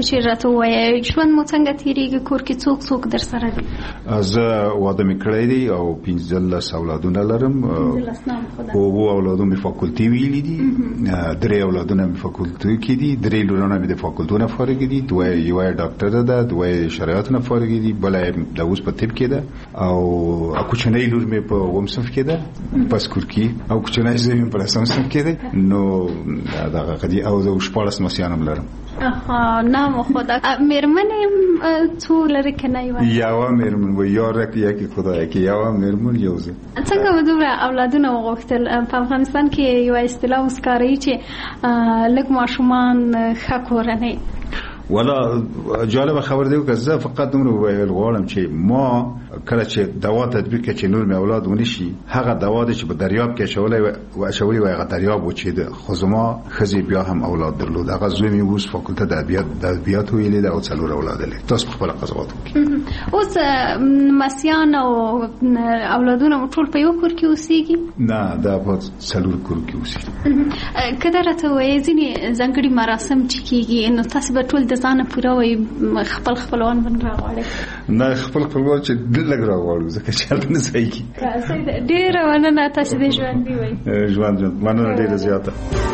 کچیر راته وایي ژوند مو څنګه تیریږي، کور کې څوک در سره دي؟ زه واده مې کړی دی او 15 اولادونه لرم. 2 اولادونه مې فاکولتي ویلي دي، 3 اولادونه مې فاکولتي کې دي، 3 لورونه مې د فاکولتونه فارغ دي، 2 یو ډاکټر ده، 2 شرایط نه فارغ دي، بل د اوس په طب کې ده او کوچنۍ لور مې په اوم صف کې ده پس کور کې، او کوچنۍ زوی مې په لسم صف کې ده. نو دا غدي او زه 14 مسیانم لرم. نام خدا. میرمنې څو لري کنه؟ یو میرمن و یا یکی خدای کې یو میرمن یو زه. څنګه دومره اولادونه وغوښتل؟ په افغانستان کې یو اصطلاح وسکاري چې لږ ماشومان ښه کورنۍ. ولا جالب خبر دی که زه فقط دومره ویل غواړم چې ما کله چې دوا تطبیق کړي چې نور مې اولاد ونشي، هغه دوا چې په دریاب کې شولې و هغه دریاب وچیده، خو زما خزي بیا هم اولاد درلود. هغه زوی مې اوس فاکولته د ادبیات ویلې ده او 4 اولاد لري. تاسو خپل قضاوت وکړئ. اوس مسیان او اولادونه ټول په یو کور کې اوسېږي؟ نه، دا په 4 کور کې اوسېږي. کله راته وایي ځینې ځانګړي مراسم چې کېږي نو تاسو به ټول د ځانه پوره وایي خپل خپلوان باندې راغواړئ؟ نه، خپل خپلوان چې لږ راغواړو ځکه چې هلته نه ځای کېږي. ډېره مننه، تاسو دې ژوندي وایي. ژوند مننه ډېره زیاته.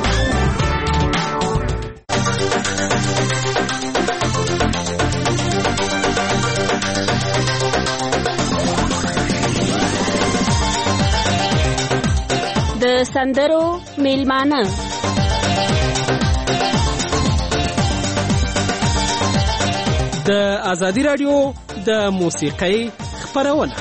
د سندرو میلمانه د ازادي رادیو د موسیقۍ خپرونه.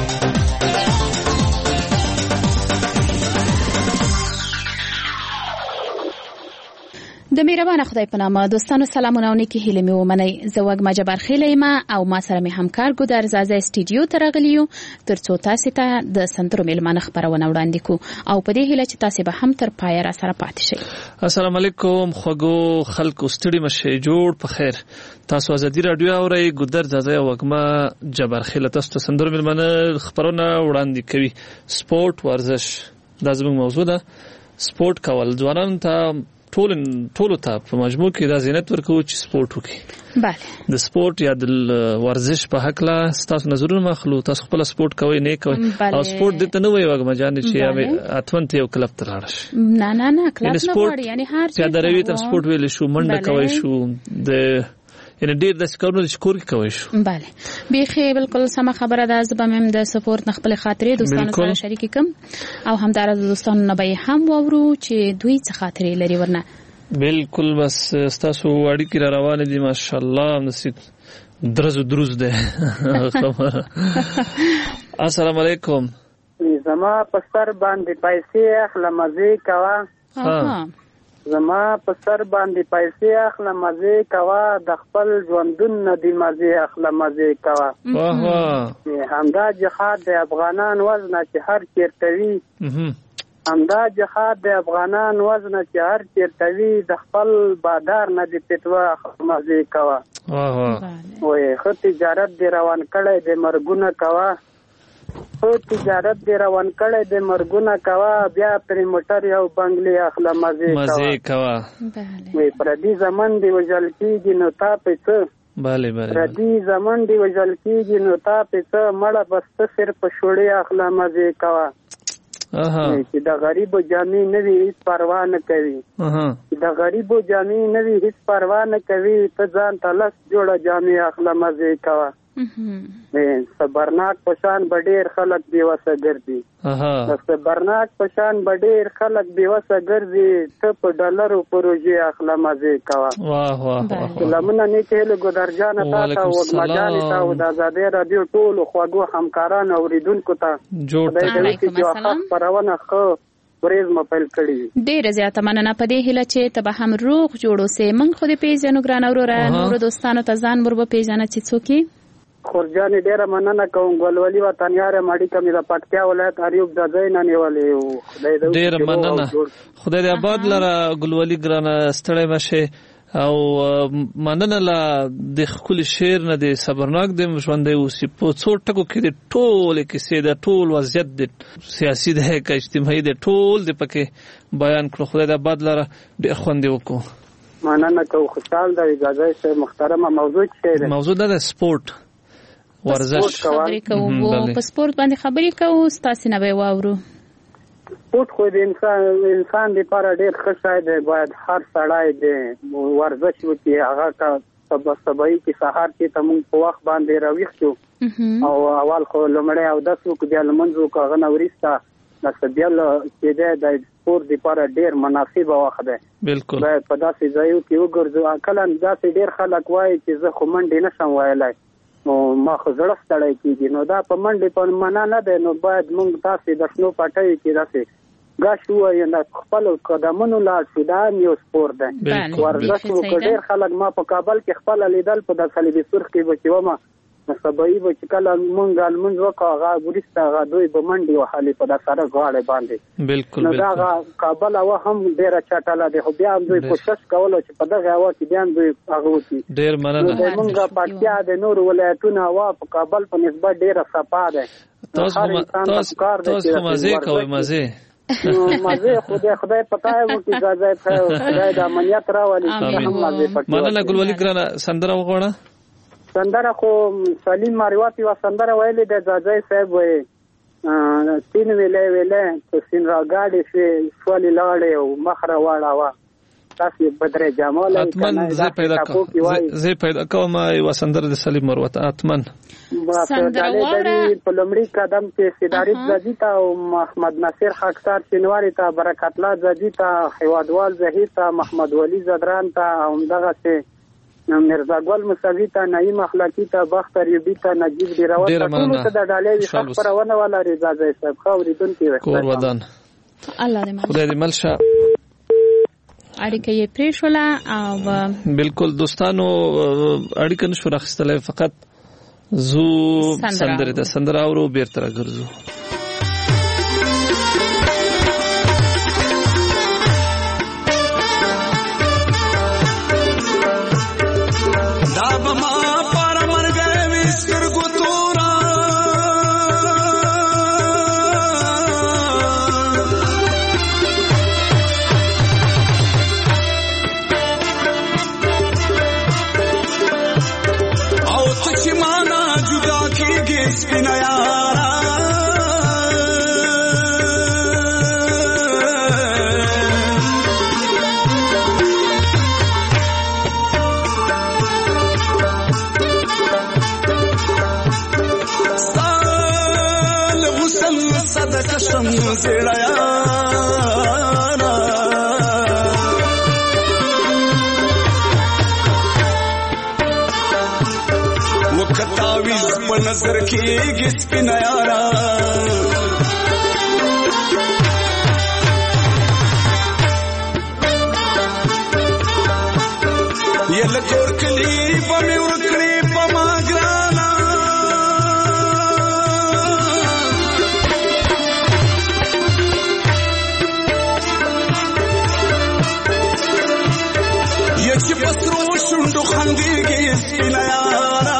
د مهربان خدای په نامه دوستانو سلامونه او نیکی هیله مې ومنئ. زه وږمه جبار خیل یم او ما سره مې همکار ګودر زازه سټوډیو ته راغلی یو ترڅو تاسو ته د سندرو میلمانه خبرونه وړاندې کو او په دې هیله چې تاسو به هم تر پای را سره پاتې شئ. السلام علیکم خوږو خلکو، ستړي مشه، جوړ په خیر. تاسو ازادي رادیو اورئ. ګودر زازه او وږمه جبار خیل تاسو ته سندرو میلمانه خبرونه وړاندې کوي. سپورت، ورزش دا زموږ موضوع ده. سپورت کول ځوانان ته ټول ته په مجموع کې دا زینت ورکوي چې سپورت وکړي. بله، د سپورت یا د ورزش په حق لا تاسو نظرونه مخلو، تاسو خپل سپورت کوئ نه کوئ؟ او سپورت دې ته نه وایي وګم جان چې اتمن ته یو کلب ته لاړ شي. نه کلب نه وړي، یعنی هر څه پیاده روي ته سپورت ویل شو، منډه کوي شو، د یعنی ډیر د سکورونو د شکور کې کوي شو. بله، بیخي بالکل سم خبره ده. زه به هم د سپورت نه خپل خاطرې دوستانو سره شریک کوم او همدارس دوستانو نه به هم وورو چې دوی څه خاطرې لري. ورنه بالکل بس تاسو اړیکې را روانې دي ماشاءالله، نصیب دروز ده. السلام علیکم. زما په سر باندې پیسې اخله مزه کوا، زما په سر باندې پیسې اخله مزه کوا، د خپل ژوندون نه دی مزه اخله مزه کوا. همدا جهاد د افغانان وزنه چې هر چیرته وي، همدا جهاد د افغانان وزنه چې هر چیرته وي، د خپل بادار نه دی پتوا مزه کوا. وای خو تجارت دی روان کړی د مرګونه کوا، خو تجارت دی روان کړی د مرګونه کوا، بیا پر موټر یو بنگلې اخله مزه کوا. وای پردي زمن دی وجل کیږي نو تا پېڅ، پردي زمن دی وجل کیږي نو تا پېڅ، مړه بس سر په شوړې اخله مزه کوا. چې د غریبو جامې نه وي هیڅ پروا نه کوي، چې د غریبو جامې نه وي هیڅ پروا نه کوي، ته ځان ته 10 جوړه جامې اخله مزه کوه. صبرناک پشان بډیر خلک بیوسه ګرځي، صبرناک پشان بډیر خلک بیوسه ګرځي، ته په ډالرو پروژې اخله مزه کوه. سلامونه نیکه له ګودر جان تاسو او وګمجان تاسو د آزادي رادیو ټول خوږو همکارانو اوریدونکو ته علیکم السلام. پرونه خو ورځ مپل کړی. ډیر زیاته مننه په دې هیله چې ته به هم روغ جوړو سه. من خو دې پیژنو ګران اورره، نور دوستانو ته ځان ور به پیژنه چې څوک خورجان ډیره مننه کوم. ګلولي وطنیار ماډي کمی د پکتیا ولایت اریوب ځای نه نیولې او خدای دې ډیره مننه. خدای دې آباد لره ګلولي ګرانه ستړی مشه او مننه لا د خپل شعر نه د صبرناک د ژوندې اوسې په څو ټکو کې د ټول کیسې د ټول وضعیت د سیاسي د اجتماعي د ټول د پکې بیان کړو. خدای دې آباد لره ډېر خوند وکړو. مننه کو خوشحال دی اجازه سه محترمه موضوع څه دی؟ موضوع د سپورت ورزش خبرې کوو په سپورت باندې خبرې کوو تاسو نه به واورو. سپورت خو د انسان لپاره ډېر ښه شی دی، باید هر سړی د ورزش وکړي. هغه که سبایی کې سهار کې ته موږ په وخت باندې راویښ شو او اول خو لومړی اودس وکړو، بیا لمونځ وکړو، هغه نه وروسته بیا چې دی د سپورت لپاره ډېر مناسبه وخت دی. بالکل باید په داسې ځایو کې وګرځو. کله داسې ډېر خلک وایي چې زه خو منډې نشم ویلی، نو ما خو زړه ستړی کېږي. نو دا په منډې په معنا نه دی، نو باید موږ داسې د شنو پټیو کې داسې ګاش ووایو، د خپلو قدمونو لاړ شو. دا هم یو سپورت دی، ورزش وکړو. ډېر خلک ما په کابل کې خپله لیدل، په د صلیبي سرخ کې به چې ومه سبایی به چې کله مونږ لمونځ وکړو هغه وروسته هغه دوی به منډې وهلې په د سړک غاړې باندې. بالکل نو دا هغه کابل هوا هم ډېره چټله دی، خو بیا هم دوی کوشش کولو چې په دغه هوا کې بیا هم دوی هغه وکړي. ډېر مننه. مونږ پکتیا د نورو ولایتونو هوا په کابل په نسبت ډېره صفا ده. تاسو مزه کوئ؟ مزه خدای پتا ہے وہ کی اجازت ہے، خدای د امنیت راولي چې هم مزه پټ. مننه ګلولي ګرانه. سندره وغواړه؟ سندره خو سلیم ماریواتی و سندره ویلې د زاځي صاحب وې تین ویلې تو سین را گاډي شوالي لاړې او مخره واړه تاسو بدر جمال اتمن زه پیدا کوم یو سندره د سلیم ماریواتی اتمن سندره وره په لمړي قدم کې سیداری زدی تا او محمد ناصر خاکسار شینواری تا برکت الله زدی تا حوادوال زهیر تا محمد ولی زدران تا همدغه سه مرزا ګل مصوی ته نعیم اخلاقی ته بختر یوبی ته نجیب ډیراوت ته ټول ته د ډالې وي خبرونه ولا رضا زای صاحب خوريدون کې کور ودان. الله دې خدای دې ملشه اړیکه یې پریښوله او بالکل دوستانو اړیکه نشو راخستلای، فقط زو سندره ده سندره اورو بیرته راګرځو. नजर की स्पिन यारा ये लचोर कली बमे उड़कड़ी पमागराना ये चिपसरो शुंडो खंगी की स्पिन यारा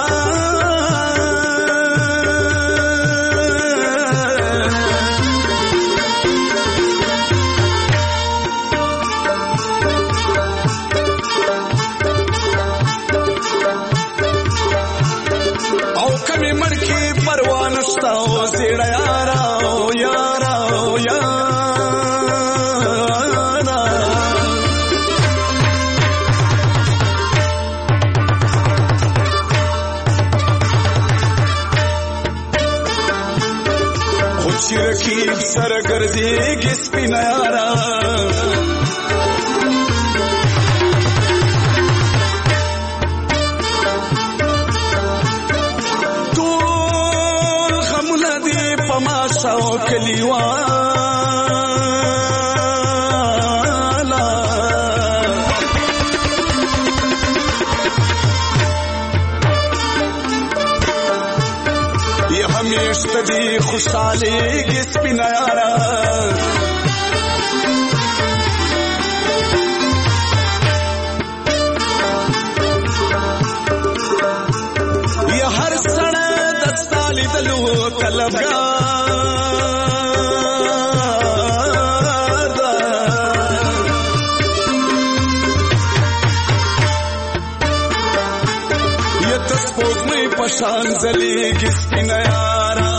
सरगर्दी स्पिन यारा तोल खमुना दी पमाशा कलीवा दी खुशहाली स्पिन यारा ये हर सड़े दस्ताली दलू तलबगा سپوږمۍ په شان ځلېږي سپینه یاره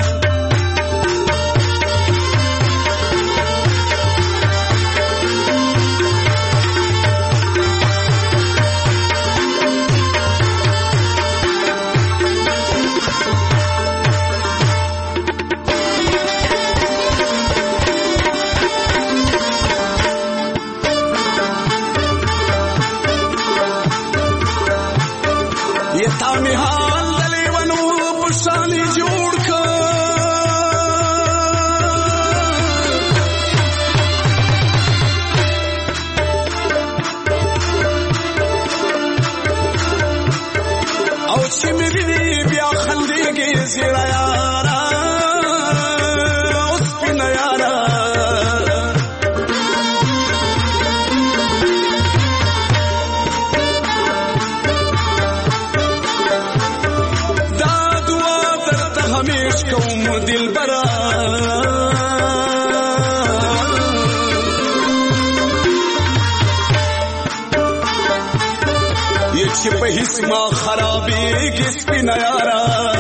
چې په هیڅ ما خرابېږي سپینه یاره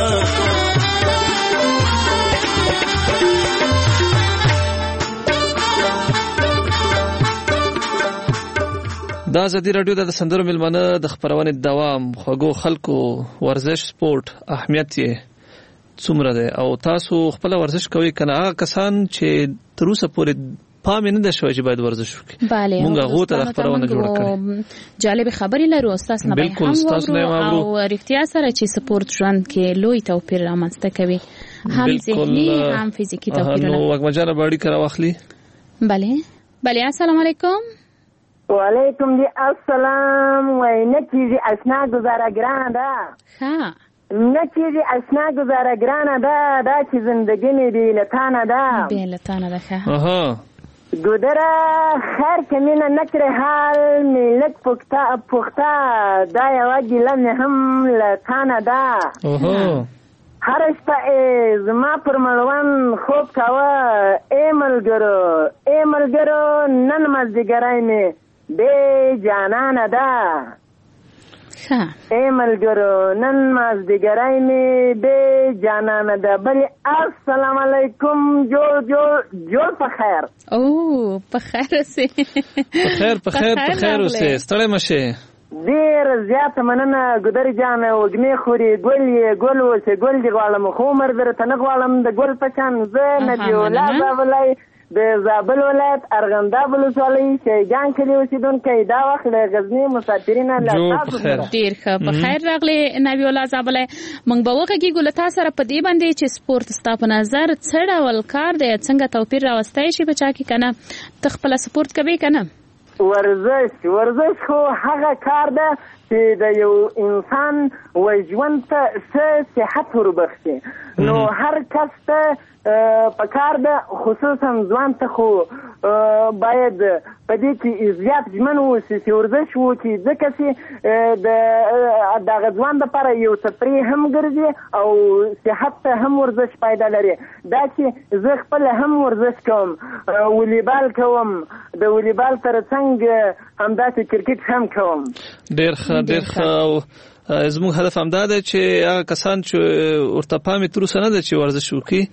د ازادي راډیو د سندرو ملمنه د خبرونې دوام خوږو خلکو ورزش سپورت اهمیت یې څومره دی او تاسو خپل ورزش کوئ کنه هغه کسان چې تر اوسه پورې پام نه ده شوی چې باید ورزش وکړي مونږ هغه ته خبرونه جوړ کړو جالب خبرې لرو استاد نه به هم او رښتیا سره چې سپورت ژوند کې لوی توپیر رامنځته کوي هم ذهني هم فزیکی توپیرونه نو وګمجانه باندې کرا واخلي بله السلام علیکم وعلیکم السلام وای نه کیږي آشنا گزاره ګرانه ده ها نه کیږي آشنا گزاره ګرانه ده دا چې زندگی می بی لتانه ده گودره خیر کمینه نکره حال ملت پخته دا یوه گیله می هم لتانه ده هر شپه زما پر مړوند خوب کوه ای ملګرو نن مازدیګری مې بې جانانه ده ای ملګرو نن مازدیګری مې بې جانانه ده بلې السلام علیکم جوړ په خیر او په خیر اوسې په خیر اوسې ستړی مشې ډېر زیاته مننه ګودرې جانه وږمې خوري ګل اوسې ګل دې غواړم خو عمر درته نه غواړم د ګل په شان زه نبي الله زابلی د زابل ولایت ارغنداب ولسوالۍ شیګان کلي اوسېدونکی دا وخت له غزني مسافرینه له تاسو سره ډېر ښه په خیر راغلی نبي الله زابلی موږ به وغږیږو له تا سره په دې باندې چې سپورت ستا په نظر څه ډول کار دی څنګه توپیر راوستی شي په چا کې که نه ته خپله سپورت کوې که نه ورزش خو هغه کار ده چې د یو انسان ژوند ته ښه صحت وربخښي نو هر کس ته پکار ده خصوصا ځوان ته خو باید په دې کې زیات ژمن واوسي چې ورزش وکړي ځکه چې د دغه ځوان دپاره یو تفریح هم ګرځي او صحت ته هم ورزش فایده لري دا چې زه خپله هم ورزش کوم ولیبال کوم د ولیبال تر څنګ همداسې کرکټ هم کوم ډېر ښه زموږ هدف همدا دی چې هغه کسان چې ورته پام یې تر اوسه نه ده چې ورزش وکړي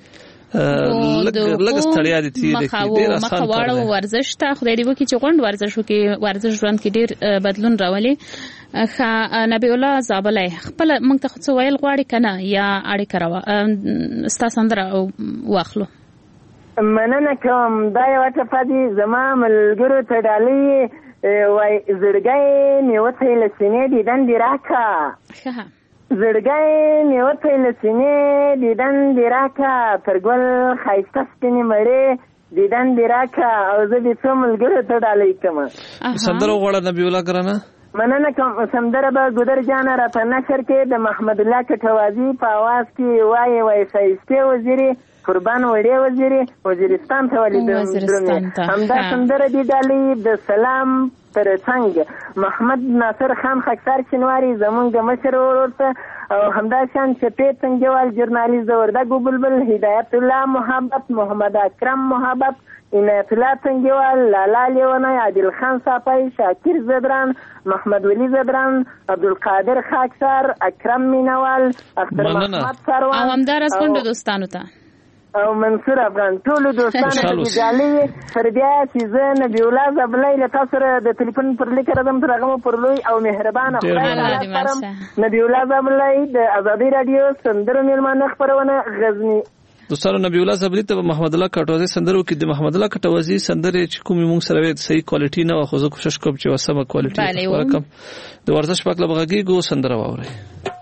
لږ ستړیا دي تېرې کړي ډېر اسان کار دی ورزش ته خدای دې وکړي چې غونډ ورزش وکړي ورزش ژوند کې ډېر بدلون راولي ښه نبي الله زابلی خپله موږ ته څه ویل غواړي که نه یا اړیکه ستا سندره واخلو مننه کوم دا یوه ټپه دي زما ملګرو ته ډالۍ وای زړګی مې وتی له سینې دیدن دې راکړه زړګی مې وتی له سینې دیدن دې راکړه تر ګل ښایسته سپینې مړې دیدن دې راکړه او زه دې څو ملګرو ته ډالۍ کومه سندره وغواړه نبي الله ګرانه مننه کوم سندره به ګودر جانه راته نشر کې د محمد الله کټوازي په اواز کې وایي ښایستې وزیرې قربان وړې وزیرې وزیرستان ته ولې درومې همدا سندره دې ډالۍ د سلام تر څنګ محمد ناصر خان خاکسار شینواری زمونږ مشر ورته او همداشان شفیع څنګهوال ژورنالیست د وردګو بلبل هدایت الله محبت محمد اکرم محبت عنایت الله څنګهوال لالا لیونی عادل خان صافی شاکر زدران محمد ولی زدران عبدالقادر خاکسار اکرم مینوال اختر محمد سروان او همدارس غونډو دوستانو ته او منصور افغان ټولو دوستانو ته جالي پر بیا چې زه نبی الله زبلای له تاسو سره د ټلیفون پر لیک راځم تر هغه پر لوی او مهربان نبی الله زبلای د ازادي رادیو سندرو میلمانه خبرونه غزنی دوستانو نبی الله زبلی ته محمد الله کټوازی سندرو کې د محمد الله کټوازی سندره چې کومې مونږ سره صحیح کوالټي نه واخو زه کوشش کوم چې وسمه کوالټي ورکم د ورزش په اړه بغږیږو سندره واوري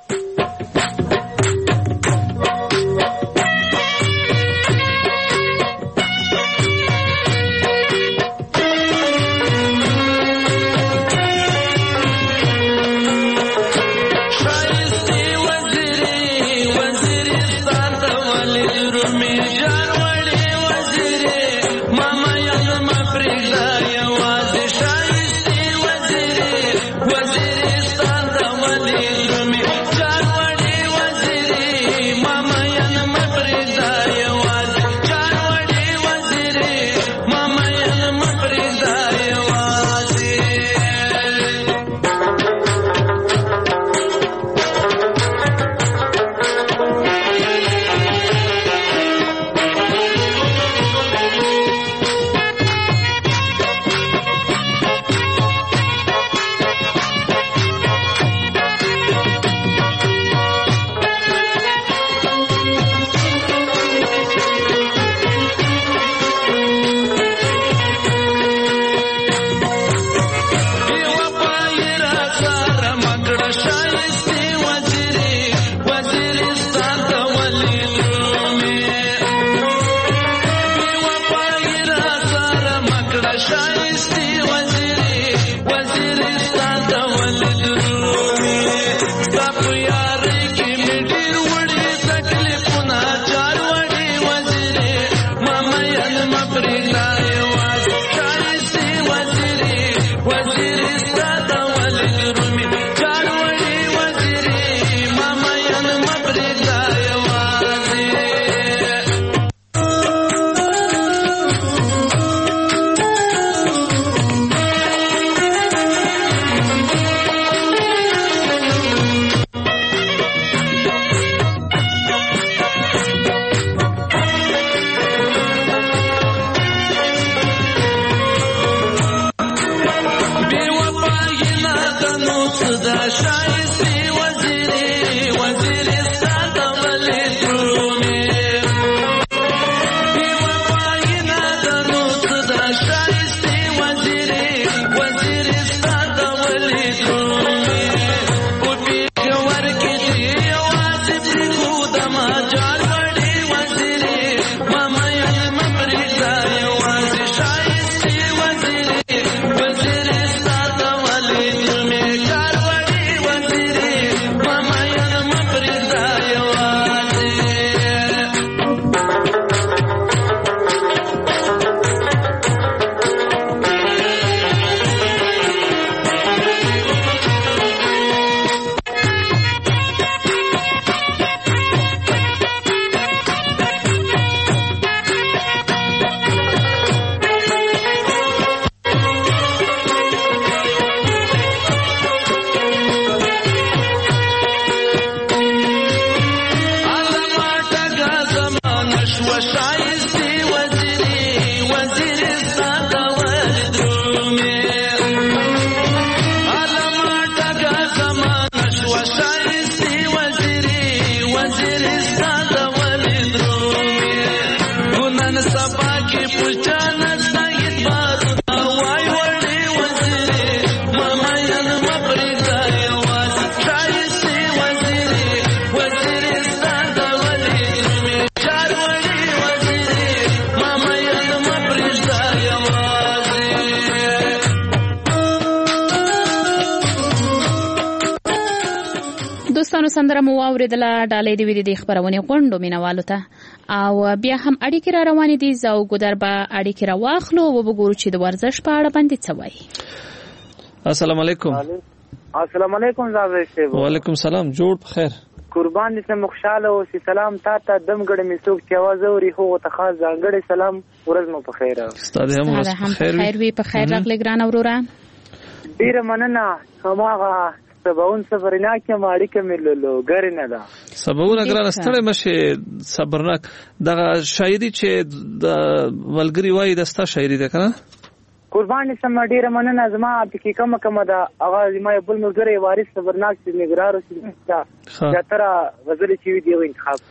دوستانو سندره مو واوریدله ډالۍ دی ویلي د خبرونه غونډو مینوالو ته او بیا هم اړیکې را روانې دي زو ګودر به اړیکې را واخلو او وګورو چې د ورزش په اړه باندې څه وایي. السلام علیکم. السلام علیکم زاوی صاحب. وعلیکم السلام. جوړ په خیر. قربان دې ته خوشاله اوسې. سلام تا ته دم ګړې مې څوک چې आवाज اوري خو ته خاص ځانګړی سلام. ورځ مو په خیر. ستاسو هم ورځ په خیر وي. په خیر راغلی ګران اوروره. ډیره مننه. هماغه سباون صبرناک ما اړیکه مې لوګر نه ده. سباون ګران ستړی مشه صبرناک. دغه شاعري چې د ولګری وای د ستا شاعري ده کنه. قربان سم ډیره مننه. زما په کومه ده هغه ما بل ملګری وارث صبرناک چې نګرار اوسې دا تر غزل چې وی دی انتخاب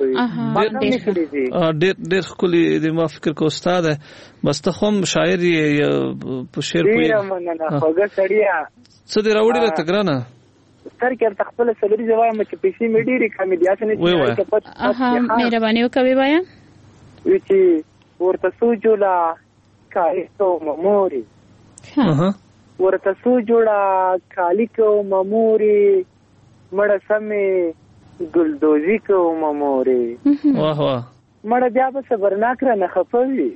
کوي. ډیر خولي د ما فکر کو استاد بس ته هم شاعر په شعر کوي. ډیره مننه. خوګه سړیا څه دی راوړی له تګرانه سر کې تخپل سلری زوایم چې پیسې مې ډیره کمې دي اسنه چې مهرباني وکوي وایا چې ورته سوجولا کالیکو مموري ورته سوجولا کالیکو مموري مړه سمې ګلدوزي کو مموري. واه واه. مړه بیا به صبرناک را نه خپوي.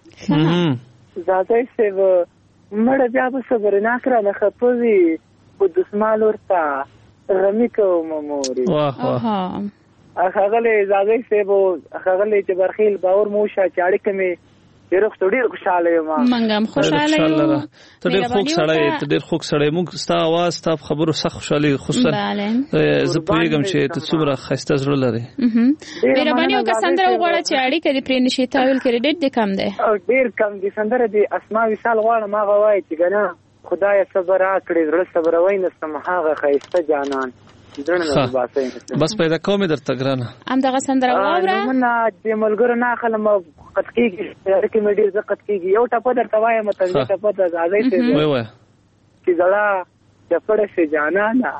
زاده سیو مړه بیا به صبرناک را نه خپوي. په دسمال ورته غمی کو مموري. واه واه. هغه زاده سیو هغه چې برخیل باور موشه چاړي کمه ډېر خوشاله یم. منګم خوشاله یم. ته ډېر خوږ سړی موږ ستا आवाज ستا خبرو سخت خوشالي خصوصا زه پوهیږم چې ته څومره ښایسته زړه لري. مهرباني وکړه سندره وغواړه چې اړیکه دې پرې نشي تاویل کریډټ دې کم دی. ډېر کم دي. سندره دې اسما وصال غواړم هغه وایي چې ګنه خدای صبر راکړي زړه صبروي نسم هغه ښایسته جانان بس پیدا کومه درته ګرانه. ام دغه سندره واوره. نه د ملګرو نه خلم قد کیږي چې مې ډیر زقت کیږي. یو ټاپه درته وایم ته ټاپه د ازادۍ ته وای وای چې زړه چپړه شي جانانا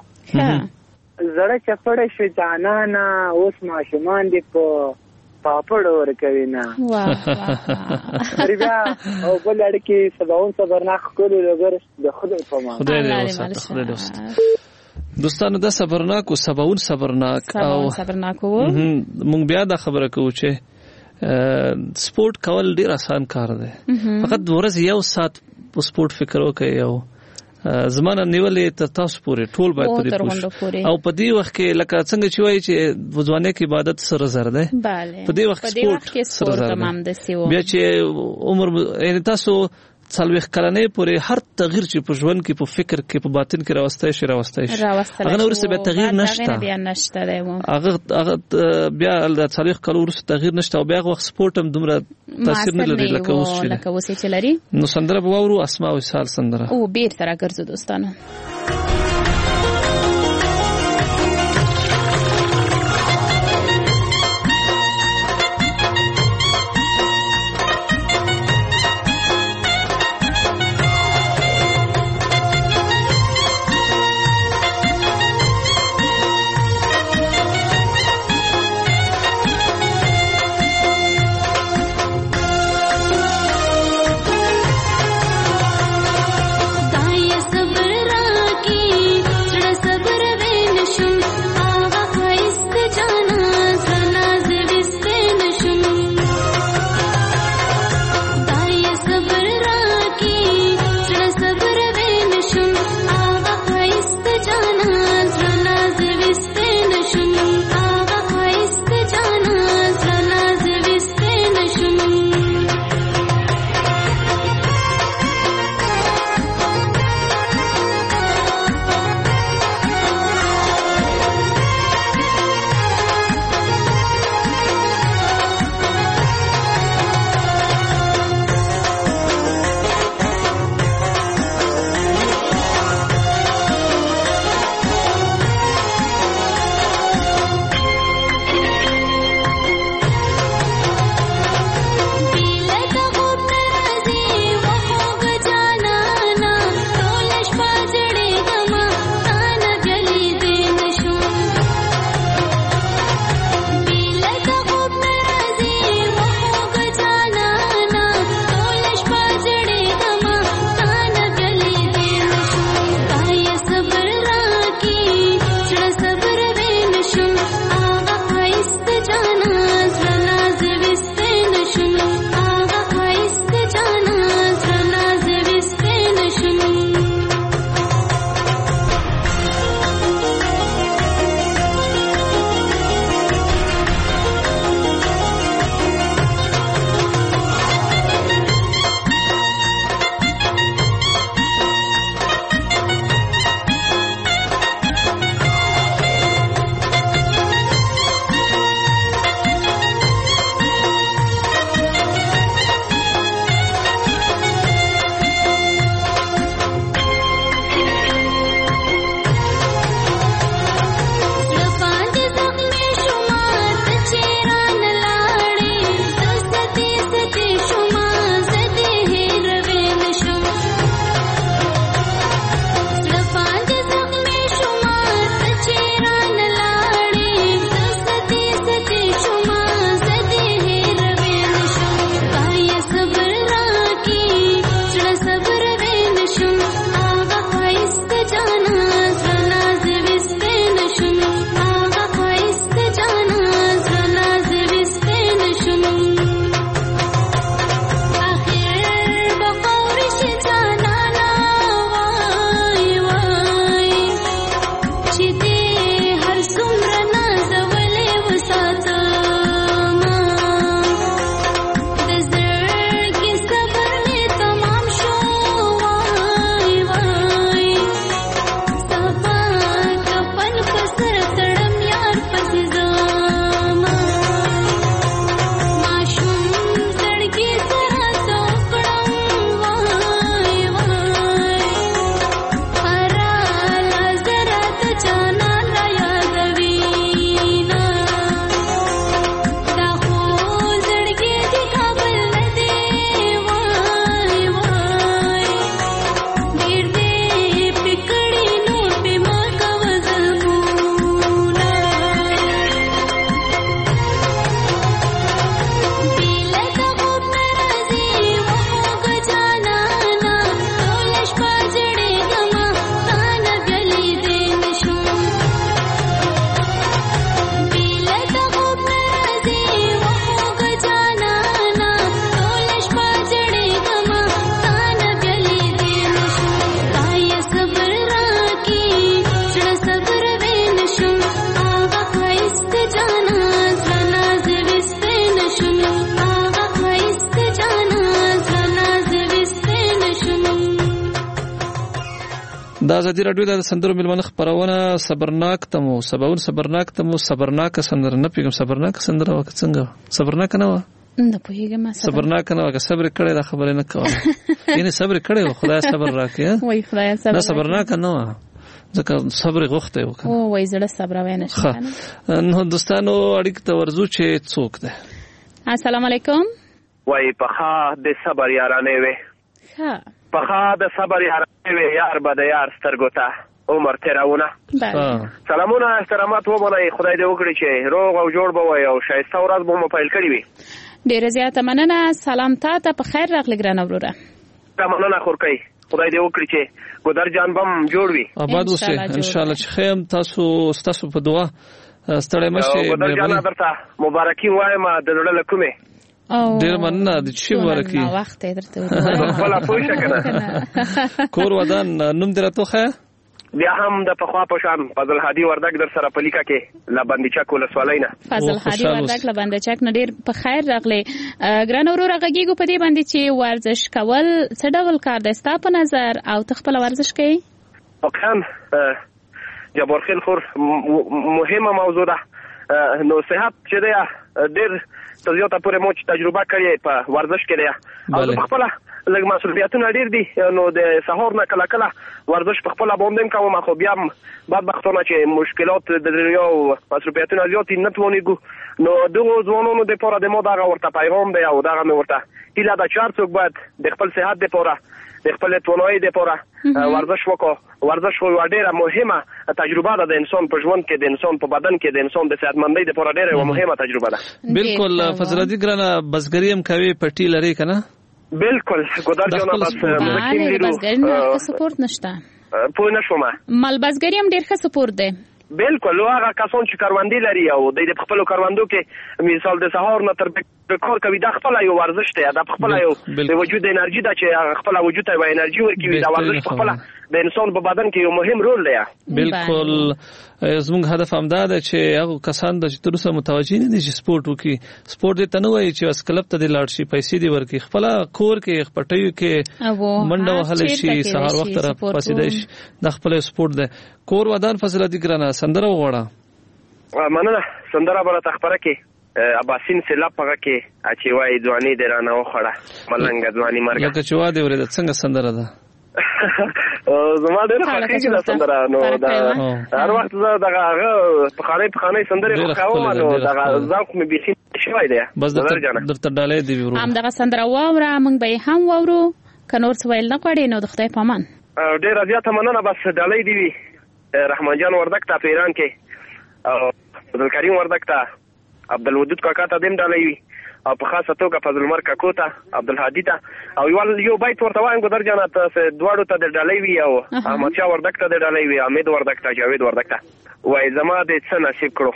زړه چپړه شي جانانا اوس ماشومان دې په پاپړ ور کوي نه. واه ربیا او بل اړکی سباون صبرناک کولو لګر د خدای په مان. خدای دې وست دوستانو دا صبرناک او سباون صبرناک او صبرناک وو. مونږ بیا دا خبره کوو چې سپورت کول ډیر آسان کار دی. فقط ورځ یو ساعت په سپورت فکر وکړئ. یو زمانه نیولې تر تاسو پورې ټول باید پرې پوښ او په دې وخت کې لکه څنګه چې وایي چې وځوانه کې عبادت سره زر ده. په دې وخت سپورت تمام ده. بیا چې عمر یعنی تاسو څلويخ کلنې پورې هر تغییر چې په ژوند کې په فکر کې په باطن کې راوستای شي هغه نور څه به تغییر نشته. هغه بیا د څلويخ کلو ورسره تغییر نشته او بیا وخت سپورت هم دومره تاثیر نه لري لکه اوس چې لري. نو سندره به وورو اسماء وصال سندره او بیرته راګرځو دوستانو. दाए सबरा دا ازادي راډیو د سندرو ملمنه خبرونه صبرناک تمو صبرناک سندره نه پیګم صبرناک سندره وکړه څنګه صبرناک نه و نه پوهیږم صبرناک نه وکړه صبر کړی دا خبره نه کوم یعنی صبر کړی خدای صبر راکړي وای خدای صبر نه صبرناک نه و ځکه صبر غوښته وکړه او وای زړه صبر وای نشه نو دوستانو اړیک ته ورزو چې څوک ده السلام علیکم وای پخا د صبر یارانه وي ها پخا د صبر یارانه وي یار به د یار سترګو ته عمر تیراونه سلامونه احترامات ومنئ خدای دې وکړي چې روغ او جوړ به وي او ښایسته ورځ به مو پیل کړې وي ډېره زیاته مننه سلام ته په خیر راغلی ګرانه وروره مننه خورکۍ خدای دې وکړي چې ګودر جان بم جوړ وي آباد اوسئ انشاءالله چې خیم تاسو په دعا ستړی مشئ ګودر جان درته مبارکي وایم د زړه له کومې ډېر مننه د چی مبارکي وخت درته خپل پوښتنه کنه کور ودان نوم دې راته خه بیا هم د پخوا په شان فضل هادي وردک در سره په لیکه کې لبندچک ولسوالۍ نه فضل هادي وردک لبندچک نه ډېر په خیر راغلی ګران وروره غږیږو په دې باندې چې ورزش کول څه ډول کار دی ستا په نظر او ته خپله ورزش کوي واقعا جبارخیل خور مهمه موضوع ده نو صحت چې دی ډېر تر زیاته پورې مو چې تجربه کړې په ورزش کې دی او په خپله لږ مسؤلیتونه ډېر دي نو د سهار نه کله کله ورزش په خپله باندې کوم خو بیا هم بدبختانه چې مشکلات د دنیا او مسؤلیتونه زیات نه توانېږو نو دغو ځوانانو دپاره د ما دغه ورته پیغام دی او دغه مې ورته هیله ده چې هر څوک باید د خپل صحت دپاره د خپل توانایي دپاره ورزش وکړو ورزش خو یوه ډېره مهمه تجربه ده د انسان په ژوند کې د انسان په بدن کې د انسان د صحتمندۍ دپاره ډېره یوه مهمه تجربه ده بالکل فضلادي ګرانه بزګري هم کوي پټي لري که نه بالکل ګودر جانه بس مزکیم لیرو بزګري نه ښه سپورت نشته پوه نه شومه مالبزګري هم ډېر ښه سپورت دی بالکل هغه کسان چې کروندې لري او د خپلو کروندو کې مثال د سهار نه تر کار کوي دا خپله یو ورزش دی دا خپله یو د وجود انرژي ده چې خپله وجود ته یوه انرژي ورکوي دا ورزش په خپله د انسان په بدن کې یو مهم رول دی بالکل زموږ هدف همدا ده چې هغه کسان د چې تر اوسه متوجه نه دي چې سپورت وکړي سپورت دې ته نه وایي چې بس کلب ته دې لاړ شي پیسې دې ورکړي خپله کور کې پټیو کې منډه وهلی شي سهار وخت را پاڅېدی شي دا خپله سپورت دی کور ودان فضلادي ګرانه سندره وغواړه مننه سندره به راته خپره کړي اباسین سیلاب هغه کې چې وایي ځواني دې رانه وخوړه ملنګه ځواني مرګه لکه چې واده ورېده څنګه سندره ده زما ډېره خوښېږي دا سندره نو هر وخت زه دغه هغه پخوانۍ سندرې خوښوم نو دغه ذوق مې بیخي شوی دی بس درته ډالۍ دي ورو همدغه سندره واوره موږ به یې هم واورو که نور څه ویل نه غواړې نو د خدای په امان ډېره زیاته مننه بس ډالۍ دي وي رحمان جان وردک ته په ایران کې او عبدالکریم وردک ته عبدالودود کاکا ته دیم ډالۍ وي او په خاصه توګه فضلمر کاکو ته عبدالهادي ته او یو بیت ورته وایم ګودر جانه تاسې دواړو ته د ډالۍ وي او احمدشاه وردک ته د ډالۍ وي حمید وردک ته جاوید وردک ته وایي زما دې څه نصیب کړو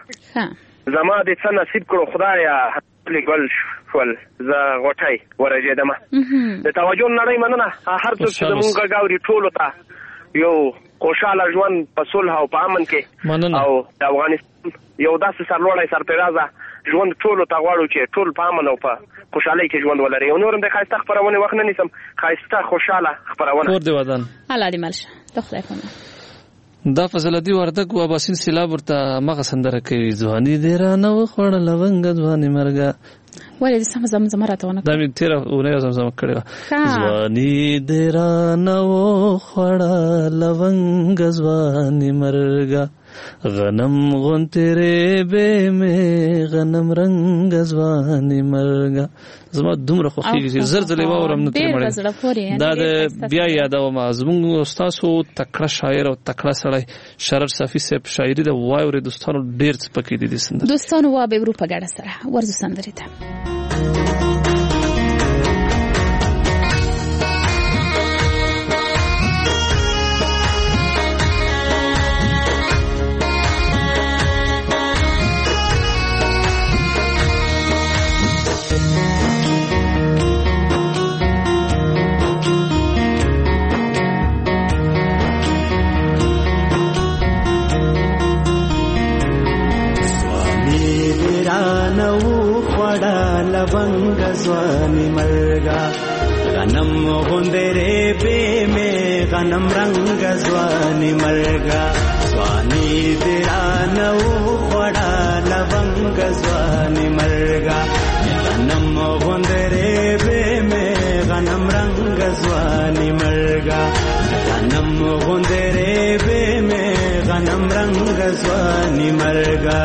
خدایه زما دې څه نصیب کړو خدایه ګل شول زه غوټۍ ورژېدمه د توجه نړۍ مننه هر څوک چې زمونږ غږ اوري ټولو ته یو خوشحاله ژوند په صلح او په امن کې او د افغانستان یو داسې سرلوړی سرفرازه ژوند ټولو ته غواړو چې ټول په امن او په خوشحالۍ کې ژوند ولري او نور هم د ښایسته خپرونې وخت نه نیسم ښایسته خوشحاله خپرونه کور دې ودان الله دې مل شه د خدای په امان دا فضلادي وردک و اباسین سیلاب ورته مغه سندره کوي ځواني دې رانه وخوړه لونګه ځواني مرګه ولې د سم زمزمه راته ونه دا مې تیره اونۍ زمزمه کړې وه ځواني دې رانه وخوړه لونګه ځواني مرګه غنم غونترې به مې غنم رنګ ځواني مرګه زما دومره خوښېږي چې زر ځلې واورم نه ترې مړی دا د بیا یادوم زموږ ستاسو تکړه شاعر او تکړه سړی شرر صافي صاحب شاعري د واورې دوستانو ډېر څه پکې دي دې سندرې دوستانو وا به ورو په ګډه سره ورځو سندرې ته لونګ ځواني مرګه غنم غندره به می غنم رنگ ځواني مرګا ځواني درانو وړا لونګ ځواني مرګا غنم غندره به می غنم رنگ ځواني مرګا غنم غندره به می غنم رنگ ځواني مرګا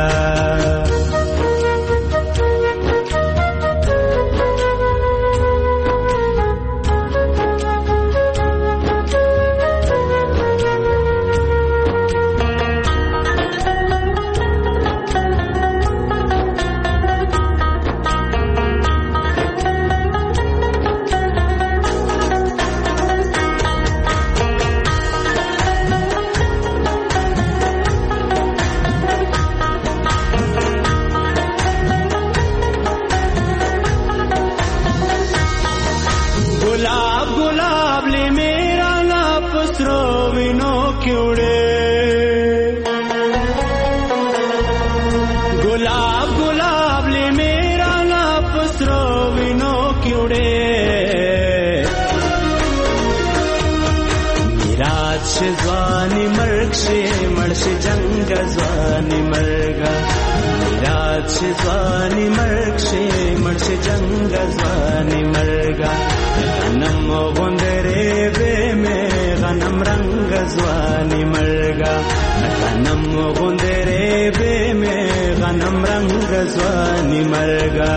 ځواني مرګ شي مرشي جنگ ځواني مرګا میراث شي ځواني مرګ شي مرشي جنگ ځواني مرګا غنم غندره به می غنم رنگ ځواني مرګا غنم غندره به می غنم رنگ ځواني مرګا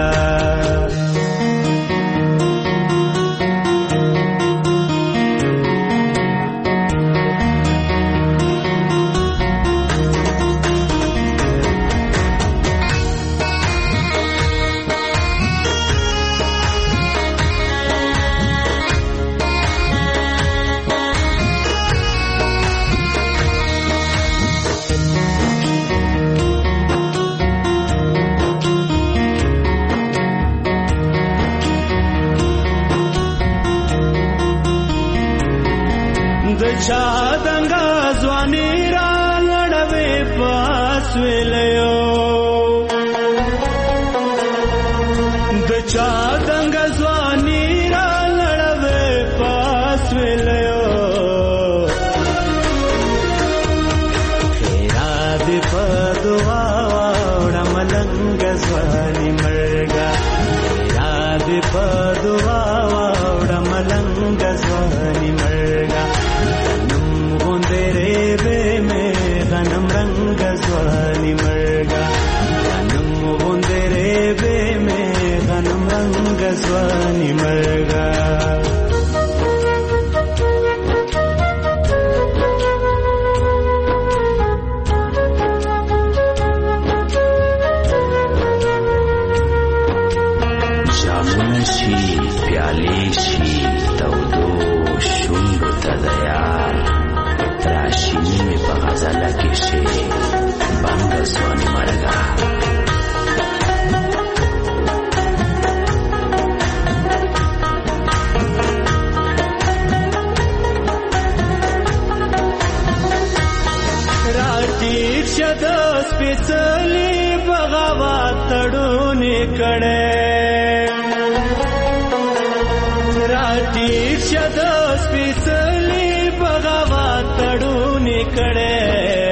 چا دنګا ځواني را لړوي پاس ویلو د چا دنګا ځواني را لړوي پاس ویلو خیرا دې په دعا وړه ملنګ ځواني مرګا خیرا دې په دعا وړه ملنګ ځواني مرګا غنم رنگ ځواني مرګا غنم غندره به می غنم رنگ ځواني مرګا جامونه شي پیالې شي تودو شونډو ته د یار راشینی می په غزله کې شي بنګ ځواني مرګا راټیټ شد سپېڅلې بغاوت تړونې کړې راټیټ شد سپېڅلې بغاوت تړونې کړې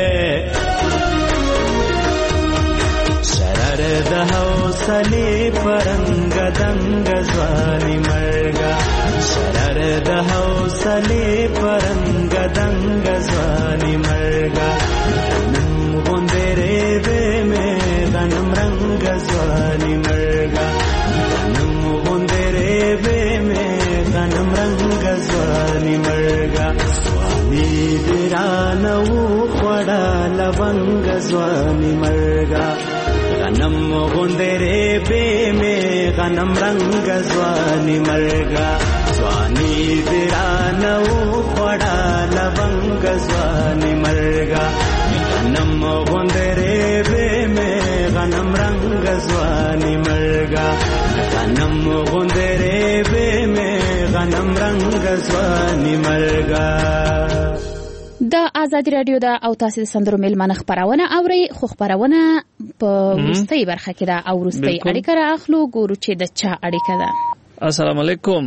شرر د حوصلې پرنګ دنګ ځواني مرګا شرر د حوصلې پرنګ دنګ ځواني مرګا غنم غندره به می غنم رنگ ځواني مرګا غنم غندره به می غنم رنگ ځواني مرګا ځواني درانو وړا لونګ ځواني مرګا غنم غندره به می غنم رنگ ځواني مرګا ځواني درانو وړا لونګ ځواني مرګا غنم غندره به می غنم رنگ ځواني مرګا غنم غندره به می غنم رنگ ځواني مرګا د آزادي رادیو دا او تاسو د سندرو میلمانه خبرونه اوري خو خبرونه په وروستۍ برخه کې دا او وروستۍ اړیکه راخلو ګورو چې د چا اړیکه ده. السلام علیکم.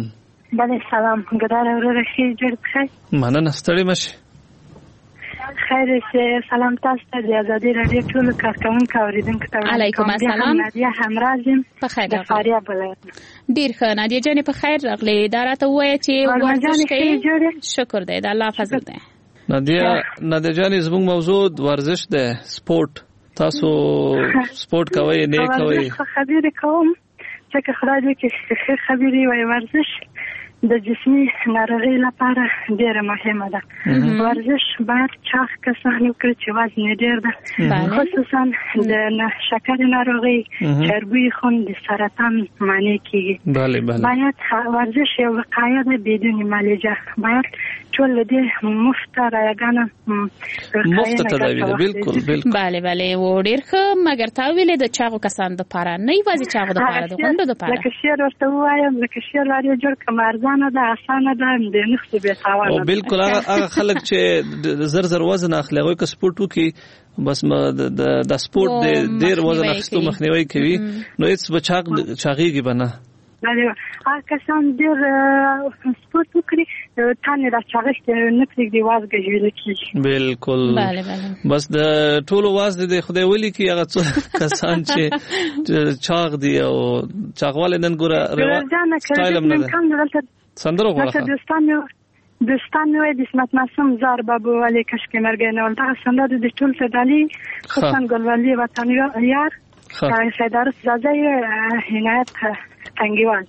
بله سلام ګدار اوره خیر جوړ بخیر مننه ستړي مشه خیر سلام تاسو ته د ازادي رادیو ټول کارکونکو اوریدونکو ته علیکم السلام نادیه همرازم په خیر د فاریاب ولایت ډیر ښه نادیه جانې په خیر راغلی دا راته ووایه چې ورزش کوي شکر دی د الله فضل دی نادیه جانې زموږ موضوع ورزش دی سپورت تاسو سپورت کوئ نه کوئ خبرې کوم چې خدای دې کې خبرې وای ورزش د جسمي ناروغۍ لپاره ډیره مهمه ده ورزش باید چاغ کسان وکړي چې وزن ډیر ده خصوصا د شکر ناروغۍ چربي خون د سرطان معنی کیږي باید ورزش یو وقایه ده بدون معالجه باید ټول دې مفت راګانه مفت تداوی ده بالکل بله و ډیر ښه مګر تا ویلې د چاغو کسان د لپاره نه یوازې چاغو د لپاره د غونډو د لپاره لکه شعر ورته وایم لکه شعر لري جوړ کمر نه ده اسانه ده د نخښ به تاوان او بالکل هغه خلک چې زر وزن اخلي هغه که سپورت وکي بس د سپورت د ډیر وزن اخیستو مخنیوي کوي نو هیڅ بچاغيږي بنه هغه کسان ډیر سپورت وکړي تانه را چاغښت نه پرېږدي وازګه جوړ کیږي بالکل بس د ټولو واز د خدای ولي کی هغه کسان چې چاغ دي او چاغواله نن ګوره سټایل هم نه سندرو غواړه دوستان نوې د اسمت معصوم زار بابو علي کشک مرګ نه ولدا سندر د ټول فدالي خصن ګلولي وطن یار سیدار زازای عنایت تنگیوان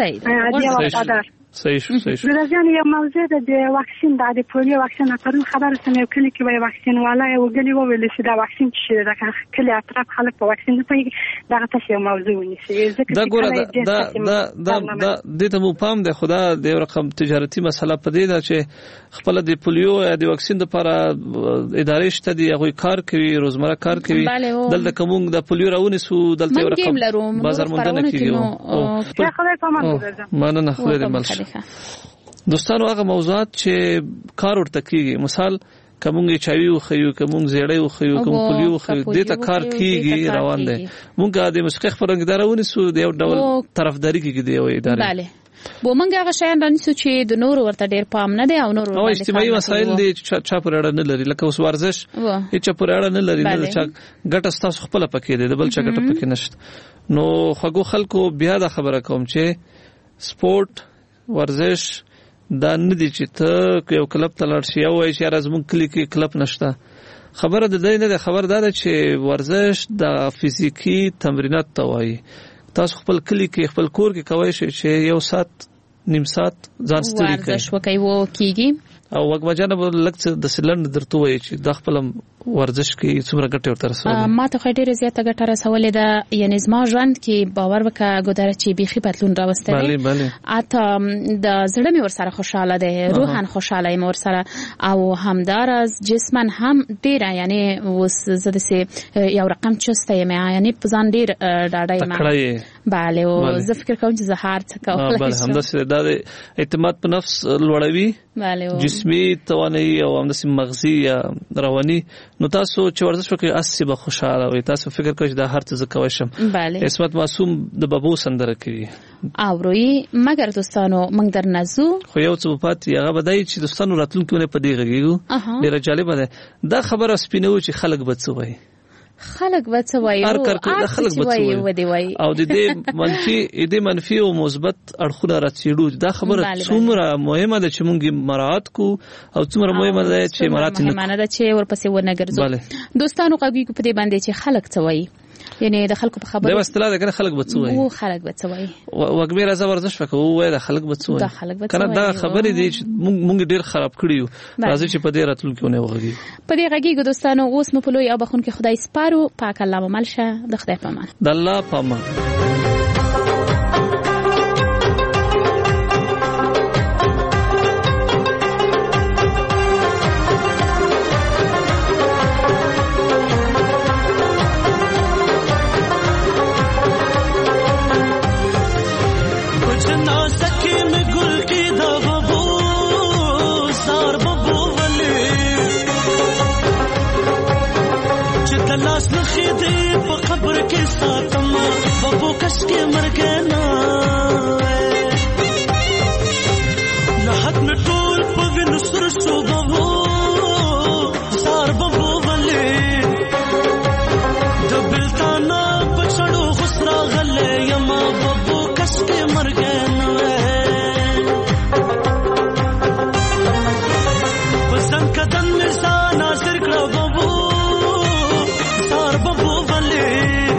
صحیح ورځان یو موضوع د واکسین د پولیو واکسین اترن خبر سم یو کلی کې وای واکسین والا یو غلی وویل چې دا واکسین چې دا کلی اطراف خلک په واکسین نه پېږي دا تاسو یو موضوع ونیسي دا ګوره دا د ته مو پام ده خدا د رقم تجارتي مسله پدې ده چې خپل د پولیو د واکسین لپاره ادارې شته دی هغه کار کوي روزمره کار کوي دلته کوم د پولیو راونی سو دلته رقم بازار مونږ نه کیږي خدای په امان ګذارم مننه خدای دې مل دوستانو هغه موضوعات چې کار ورته کیږي مثال کومږي چاوي خو کوم زیړې خو کوم پولیو خو دې ته کار کیږي روان دي مونږه د مسخ خبرنګدارونه سو د یو ډول طرفداري کیږي دی او ادارې bale بو مونږه هغه شیان رانیسو چې د نور ورته ډیر پام نه دی او نور او اجتماعي مسایل دي چا پر اړه نه لري لکه اوس ورزش هیڅ پر اړه نه لري نه چا ګټه تاسو خپل پکې دی د بل چا ګټه پکې نشته نو خو خلکو بیا دا خبره کوم چې سپورت ورزش دا نه دي چې ته یو کلب ته لاړ شې او وایې چې یاره زموږ کلي کې کلب نشته خبره د دې نه ده خبر دا ده چې ورزش د فزیکي تمرینات ته وایي تاسو خپل کلی کې خپل کور کې کوئ چې یو ساعت نیم ساعت ځان ستړي کړئ ورزش وکړئ وو کیږي او وګمجانه به لکه د سلند درته وایي چې د خپل ورزش کې څومره ګټه ورته رسولې ما ته ډېره زیاته ګټه رسولې ده یعنی زما ژوند کې باور وکړه ګودره چې بيخي بدلون راوستلی اته د زړه مې ورسره خوشاله ده روحان خوشاله یم ورسره او همدارز جسمن هم ډېره یعنی وس زده سي یو رقم چسته یم یعنی په ځان ډېر ډاډه یم bale او زه فکر کوم چې زه هار څه کوم bale همداسې د اعتماد په نفس لوړوي bale جسمي توانایي او همداسې مغزي یا رواني نو تاسو چې ورزش وکړئ اسی به خوشاله وي تاسو فکر کوئ دا هر څه کوي شم اسمت معصوم د بابو سندره کوي اوروي مګر دوستانو موږ درنازو خو یو څه پاتې هغه بدای چې دوستانو راتلونکي نه پدې غږیږي ډیره جالب ده دا خبره سپینو چې خلک بچوي خلک بچوي هر کار خلک بچوي او د دې منفي او مثبت اړخونه راڅېړو دا خبره څومره مهمه ده چې موږ مراعات کو او څومره مهمه ده چې مراعات نه معنی ده چې ورپسې ونه ګرځو دوستانو غوږی کو په دې باندې چې خلک څوي یعنی د خلکو په خبره دا واستلا ده کنه خلک بچوي او خلک بچوي وګمې راځه ورزش وکړو وای د خلک بچوي کنه دا خبرې دي چې موږ ډیر خراب کړیو راځي چې په دې راتلونکي ونه وغږی په دې غږی دوستانو اوس مو په لوی او بخون کې خدای سپارو پاک الله مل شه د خدای په امان د الله په امان راحت می ټول په وینو سر شو بابو سار بابو ولې د بلتانا پچړو خسرا غلې یما بابو کس کې مرګ نه وزن کدن می سانا سر کړو بابو سار بابو ولې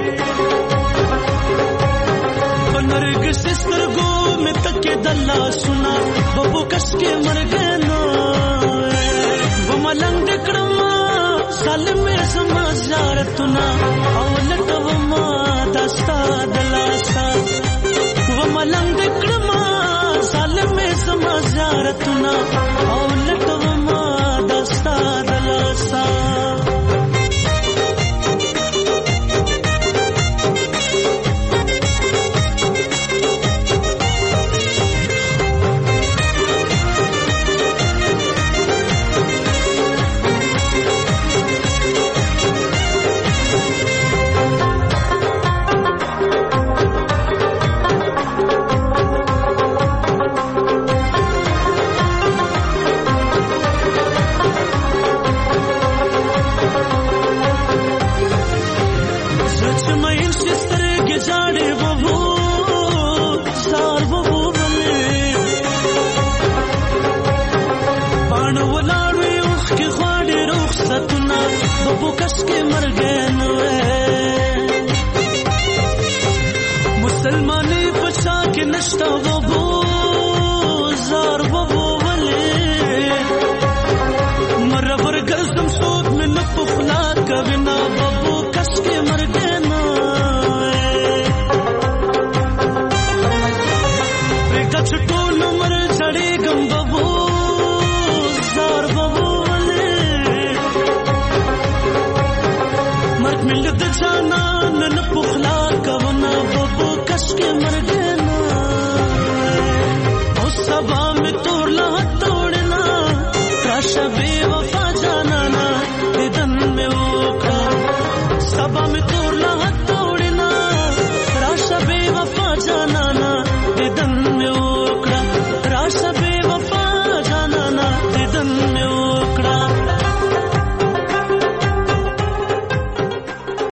بنرګ سستر ګو می تکي دلا سنا بابو کس کې مرګ نه و ملنګ کړم سالم سما زارتنا او لټو ما دستا دلاستا و ملنګ کړم سالم سما زارتنا او لټو ما دستا دلاستا مسلمانی پچا کے نشتا بابو زار بابو ولے مرور گزم سود میں نپخلا کبنا بابو کس کے مر گنا ریکا چھٹو نمر چڑے گم بابو زار بابو ولے مرد ملت جانا نپخلا کبنا بابو کس کے مر گنا او سبا میں توڑ لا توڑنا راشا بے وفا جانا نا دن میں اوکھا سبا میں